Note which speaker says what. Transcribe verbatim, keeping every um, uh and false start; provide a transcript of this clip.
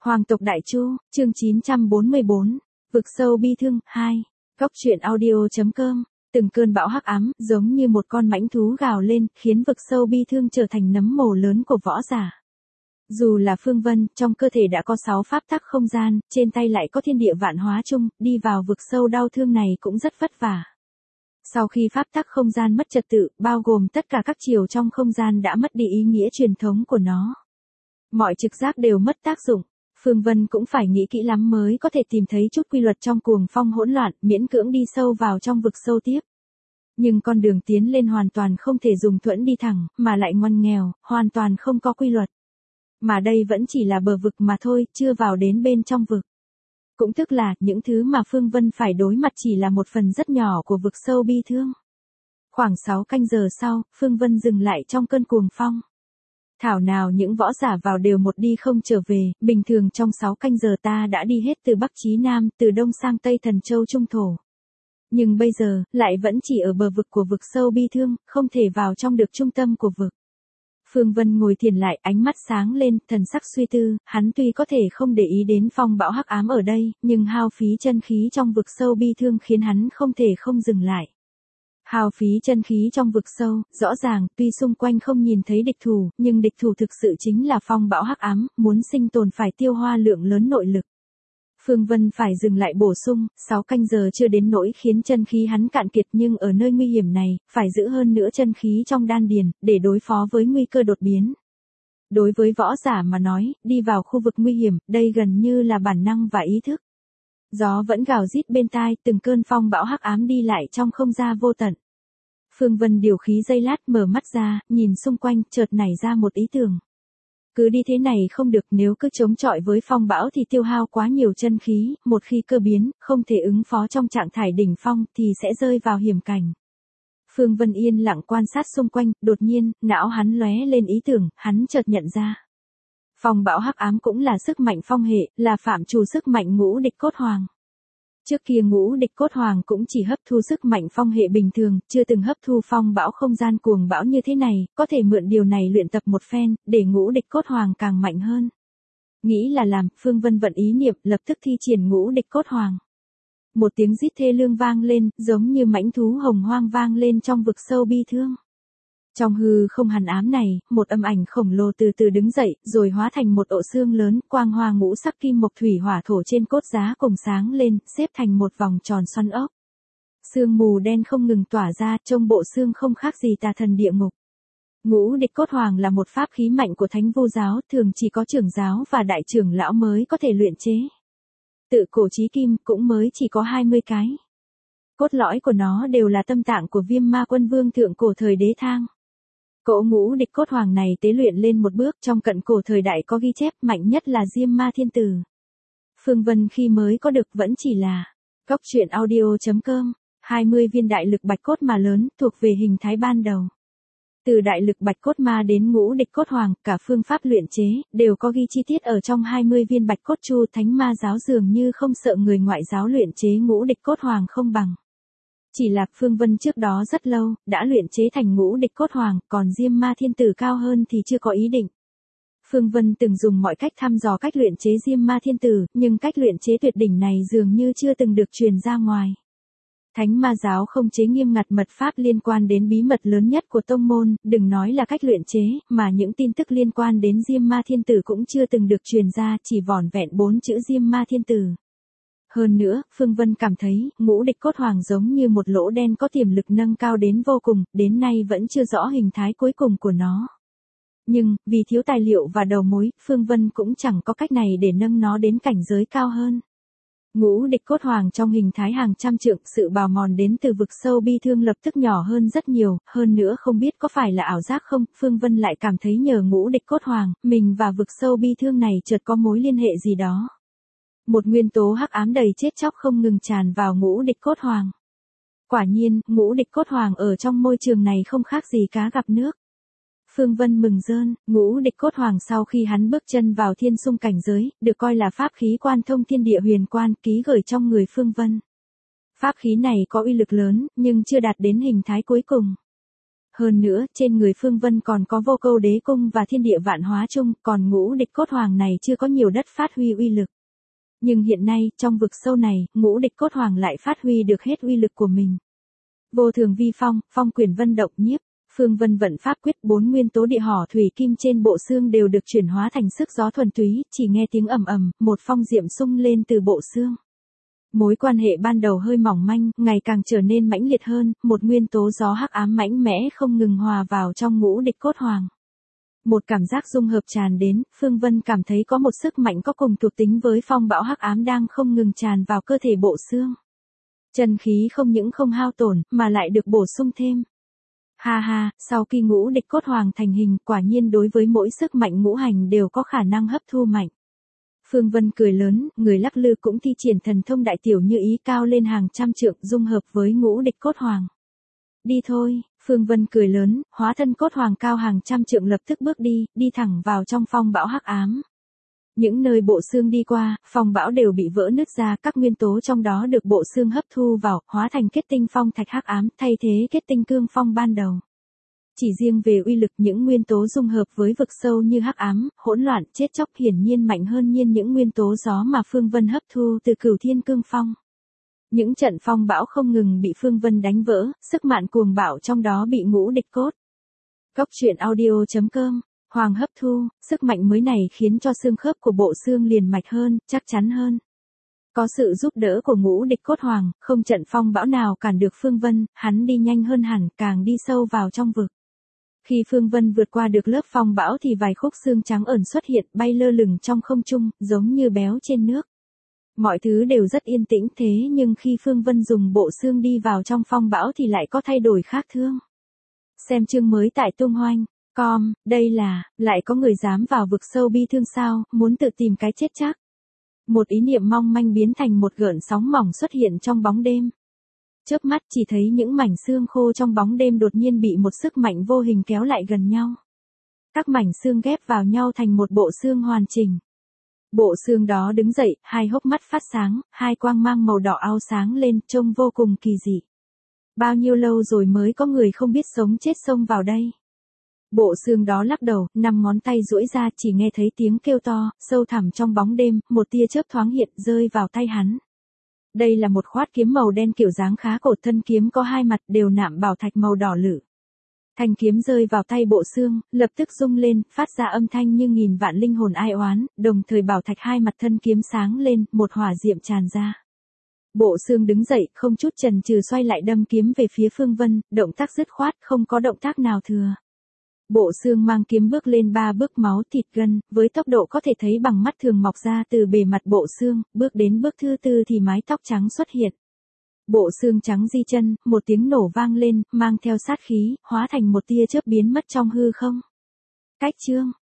Speaker 1: Hoàng tộc Đại Chu, chương chín trăm bốn mươi bốn, vực sâu bi thương, hai. Góc truyện audio.com. Từng cơn bão hắc ám, giống như một con mãnh thú gào lên, khiến vực sâu bi thương trở thành nấm mồ lớn của võ giả. Dù là Phương Vân, trong cơ thể đã có sáu pháp tắc không gian, trên tay lại có thiên địa vạn hóa chung, đi vào vực sâu đau thương này cũng rất vất vả. Sau khi pháp tắc không gian mất trật tự, bao gồm tất cả các chiều trong không gian đã mất đi ý nghĩa truyền thống của nó. Mọi trực giác đều mất tác dụng. Phương Vân cũng phải nghĩ kỹ lắm mới có thể tìm thấy chút quy luật trong cuồng phong hỗn loạn, miễn cưỡng đi sâu vào trong vực sâu tiếp. Nhưng con đường tiến lên hoàn toàn không thể dùng thuẫn đi thẳng, mà lại ngoằn nghèo, hoàn toàn không có quy luật. Mà đây vẫn chỉ là bờ vực mà thôi, chưa vào đến bên trong vực. Cũng tức là, những thứ mà Phương Vân phải đối mặt chỉ là một phần rất nhỏ của vực sâu bi thương. Khoảng sáu canh giờ sau, Phương Vân dừng lại trong cơn cuồng phong. Thảo nào những võ giả vào đều một đi không trở về, bình thường trong sáu canh giờ ta đã đi hết từ Bắc chí Nam, từ Đông sang Tây Thần Châu Trung Thổ. Nhưng bây giờ, lại vẫn chỉ ở bờ vực của vực sâu bi thương, không thể vào trong được trung tâm của vực. Phương Vân ngồi thiền lại, ánh mắt sáng lên, thần sắc suy tư, hắn tuy có thể không để ý đến phong bão hắc ám ở đây, nhưng hao phí chân khí trong vực sâu bi thương khiến hắn không thể không dừng lại. Hao phí chân khí trong vực sâu, rõ ràng, tuy xung quanh không nhìn thấy địch thủ, nhưng địch thủ thực sự chính là phong bão hắc ám, muốn sinh tồn phải tiêu hoa lượng lớn nội lực. Phương Vân phải dừng lại bổ sung, sáu canh giờ chưa đến nỗi khiến chân khí hắn cạn kiệt, nhưng ở nơi nguy hiểm này, phải giữ hơn nữa chân khí trong đan điền, để đối phó với nguy cơ đột biến. Đối với võ giả mà nói, đi vào khu vực nguy hiểm, đây gần như là bản năng và ý thức. Gió vẫn gào rít bên tai, từng cơn phong bão hắc ám đi lại trong không gian vô tận. Phương Vân điều khí giây lát, mở mắt ra, nhìn xung quanh, chợt nảy ra một ý tưởng. Cứ đi thế này không được, nếu cứ chống chọi với phong bão thì tiêu hao quá nhiều chân khí, một khi cơ biến, không thể ứng phó trong trạng thái đỉnh phong thì sẽ rơi vào hiểm cảnh. Phương Vân yên lặng quan sát xung quanh, đột nhiên, não hắn lóe lên ý tưởng, hắn chợt nhận ra. Phong bão hắc ám cũng là sức mạnh phong hệ, là phạm trù sức mạnh ngũ địch cốt hoàng. Trước kia ngũ địch cốt hoàng cũng chỉ hấp thu sức mạnh phong hệ bình thường, chưa từng hấp thu phong bão không gian cuồng bão như thế này, có thể mượn điều này luyện tập một phen, để ngũ địch cốt hoàng càng mạnh hơn. Nghĩ là làm, Phương Vân vận ý niệm, lập tức thi triển ngũ địch cốt hoàng. Một tiếng rít thê lương vang lên, giống như mãnh thú hồng hoang vang lên trong vực sâu bi thương. Trong hư không hàn ám này, một âm ảnh khổng lồ từ từ đứng dậy, rồi hóa thành một ổ xương lớn, quang hoa ngũ sắc kim mộc thủy hỏa thổ trên cốt giá cùng sáng lên, xếp thành một vòng tròn xoăn ốc. Sương mù đen không ngừng tỏa ra, trông bộ xương không khác gì tà thần địa ngục. Ngũ địch cốt hoàng là một pháp khí mạnh của Thánh Vô giáo, thường chỉ có trưởng giáo và đại trưởng lão mới có thể luyện chế. Tự cổ chí kim cũng mới chỉ có hai mươi cái. Cốt lõi của nó đều là tâm tạng của Viêm Ma Quân Vương thượng cổ thời Đế Thang. Cỗ ngũ địch cốt hoàng này tế luyện lên một bước, trong cận cổ thời đại có ghi chép, mạnh nhất là Diêm Ma Thiên Tử. Phương Vân khi mới có được vẫn chỉ là góc truyện audio.com, hai mươi viên đại lực bạch cốt ma lớn, thuộc về hình thái ban đầu. Từ đại lực bạch cốt ma đến ngũ địch cốt hoàng, cả phương pháp luyện chế, đều có ghi chi tiết ở trong hai mươi viên bạch cốt chu. Thánh Ma giáo dường như không sợ người ngoại giáo luyện chế ngũ địch cốt hoàng không bằng. Chỉ là Phương Vân trước đó rất lâu, đã luyện chế thành ngũ địch cốt hoàng, còn Diêm Ma Thiên Tử cao hơn thì chưa có ý định. Phương Vân từng dùng mọi cách thăm dò cách luyện chế Diêm Ma Thiên Tử, nhưng cách luyện chế tuyệt đỉnh này dường như chưa từng được truyền ra ngoài. Thánh Ma giáo không chế nghiêm ngặt mật pháp liên quan đến bí mật lớn nhất của tông môn, đừng nói là cách luyện chế, mà những tin tức liên quan đến Diêm Ma Thiên Tử cũng chưa từng được truyền ra, chỉ vỏn vẹn bốn chữ Diêm Ma Thiên Tử. Hơn nữa, Phương Vân cảm thấy, ngũ địch cốt hoàng giống như một lỗ đen có tiềm lực nâng cao đến vô cùng, đến nay vẫn chưa rõ hình thái cuối cùng của nó. Nhưng, vì thiếu tài liệu và đầu mối, Phương Vân cũng chẳng có cách này để nâng nó đến cảnh giới cao hơn. Ngũ địch cốt hoàng trong hình thái hàng trăm trượng, sự bào mòn đến từ vực sâu bi thương lập tức nhỏ hơn rất nhiều, hơn nữa không biết có phải là ảo giác không, Phương Vân lại cảm thấy nhờ ngũ địch cốt hoàng, mình và vực sâu bi thương này chợt có mối liên hệ gì đó. Một nguyên tố hắc ám đầy chết chóc không ngừng tràn vào ngũ địch cốt hoàng. Quả nhiên, ngũ địch cốt hoàng ở trong môi trường này không khác gì cá gặp nước. Phương Vân mừng rơn, ngũ địch cốt hoàng sau khi hắn bước chân vào thiên xung cảnh giới, được coi là pháp khí quan thông thiên địa huyền quan, ký gửi trong người Phương Vân. Pháp khí này có uy lực lớn, nhưng chưa đạt đến hình thái cuối cùng. Hơn nữa, trên người Phương Vân còn có vô câu đế cung và thiên địa vạn hóa chung, còn ngũ địch cốt hoàng này chưa có nhiều đất phát huy uy lực. Nhưng hiện nay, trong vực sâu này, ngũ địch cốt hoàng lại phát huy được hết uy lực của mình. Vô thường vi phong, phong quyền vân động nhiếp, Phương Vân vận pháp quyết, bốn nguyên tố địa hỏa thủy kim trên bộ xương đều được chuyển hóa thành sức gió thuần túy, chỉ nghe tiếng ầm ầm, một phong diệm sung lên từ bộ xương. Mối quan hệ ban đầu hơi mỏng manh, ngày càng trở nên mãnh liệt hơn, một nguyên tố gió hắc ám mãnh mẽ không ngừng hòa vào trong ngũ địch cốt hoàng. Một cảm giác dung hợp tràn đến, Phương Vân cảm thấy có một sức mạnh có cùng thuộc tính với phong bão hắc ám đang không ngừng tràn vào cơ thể bộ xương. Chân khí không những không hao tổn, mà lại được bổ sung thêm. Ha ha, sau khi ngũ địch cốt hoàng thành hình, quả nhiên đối với mỗi sức mạnh ngũ hành đều có khả năng hấp thu mạnh. Phương Vân cười lớn, người lắc lư cũng thi triển thần thông đại tiểu như ý cao lên hàng trăm trượng dung hợp với ngũ địch cốt hoàng. Đi thôi, Phương Vân cười lớn, hóa thân cốt hoàng cao hàng trăm trượng lập tức bước đi, đi thẳng vào trong phong bão hắc ám. Những nơi bộ xương đi qua, phong bão đều bị vỡ nứt ra, các nguyên tố trong đó được bộ xương hấp thu vào, hóa thành kết tinh phong thạch hắc ám, thay thế kết tinh cương phong ban đầu. Chỉ riêng về uy lực, những nguyên tố dung hợp với vực sâu như hắc ám, hỗn loạn, chết chóc hiển nhiên mạnh hơn nhiên những nguyên tố gió mà Phương Vân hấp thu từ Cửu Thiên Cương Phong. Những trận phong bão không ngừng bị Phương Vân đánh vỡ, sức mạnh cuồng bạo trong đó bị ngũ địch cốt. Góc truyện audio chấm com, Hoàng hấp thu, sức mạnh mới này khiến cho xương khớp của bộ xương liền mạch hơn, chắc chắn hơn. Có sự giúp đỡ của ngũ địch cốt hoàng, không trận phong bão nào cản được Phương Vân, hắn đi nhanh hơn hẳn, càng đi sâu vào trong vực. Khi Phương Vân vượt qua được lớp phong bão thì vài khúc xương trắng ẩn xuất hiện, bay lơ lửng trong không trung, giống như béo trên nước. Mọi thứ đều rất yên tĩnh thế nhưng khi Phương Vân dùng bộ xương đi vào trong phong bão thì lại có thay đổi khác thường. Xem chương mới tại tung hoành chấm com, đây là, lại có người dám vào vực sâu bi thương sao, muốn tự tìm cái chết chắc. Một ý niệm mong manh biến thành một gợn sóng mỏng xuất hiện trong bóng đêm. Chớp mắt chỉ thấy những mảnh xương khô trong bóng đêm đột nhiên bị một sức mạnh vô hình kéo lại gần nhau. Các mảnh xương ghép vào nhau thành một bộ xương hoàn chỉnh. Bộ xương đó đứng dậy, hai hốc mắt phát sáng, hai quang mang màu đỏ ao sáng lên, trông vô cùng kỳ dị. Bao nhiêu lâu rồi mới có người không biết sống chết xông vào đây. Bộ xương đó lắc đầu, năm ngón tay duỗi ra, chỉ nghe thấy tiếng kêu to, sâu thẳm trong bóng đêm, một tia chớp thoáng hiện rơi vào tay hắn. Đây là một khoát kiếm màu đen kiểu dáng khá cổ, thân kiếm có hai mặt đều nạm bảo thạch màu đỏ lử. Thanh kiếm rơi vào tay bộ xương, lập tức rung lên, phát ra âm thanh như nghìn vạn linh hồn ai oán, đồng thời bảo thạch hai mặt thân kiếm sáng lên, một hỏa diệm tràn ra. Bộ xương đứng dậy, không chút chần chừ xoay lại đâm kiếm về phía Phương Vân, động tác dứt khoát, không có động tác nào thừa. Bộ xương mang kiếm bước lên ba bước, máu thịt gân, với tốc độ có thể thấy bằng mắt thường mọc ra từ bề mặt bộ xương, bước đến bước thứ tư thì mái tóc trắng xuất hiện. Bộ xương trắng di chân, một tiếng nổ vang lên, mang theo sát khí, hóa thành một tia chớp biến mất trong hư không. Cách chương